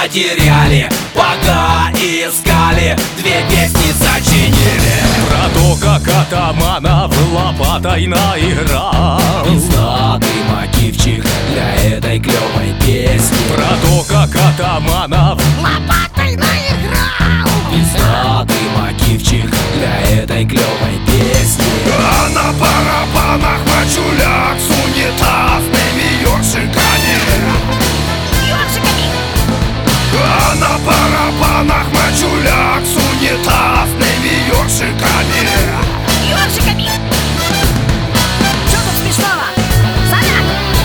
потеряли, пока искали, две песни сочинили. Про то, как атаманов лопатой наиграл, Пиздатый мотивчик для этой клевой песни. про то, как атаманов лопатой наиграл. Пиздатый мотивчик для этой клевой песни. А на барабанах мачуляк с унитазными ёршиками. Ёршиками. А на барабанах мачуляк с унитазными ёршиками. Ёршиками. Чё тут смешного? Саня?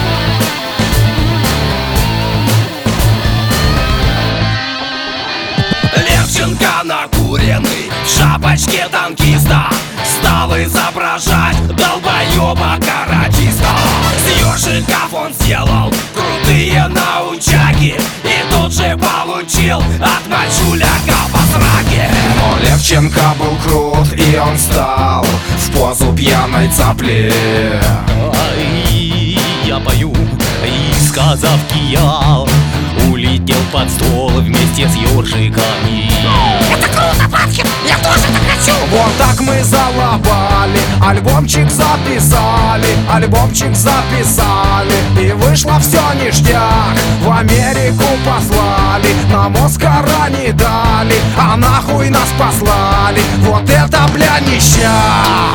Левченко накуренный в шапочке танкиста стал изображать долбоеба-каратиста. С ёжиков он сделал крутые научаки и тут же получил от мачуляка по сраке. Но Левченко был крут, и он стал в позу пьяной цапли. Ай, я пою, и сказав киял, улетел под стол вместе с ёршиками. Это круто, Панкин! Я тоже так хочу! Вот так мы залобали, альбомчик записали, и вышло все ништяк. В Америку послали, нам Оскара не дали, а нахуй нас послали. Вот это, бля, ништяк!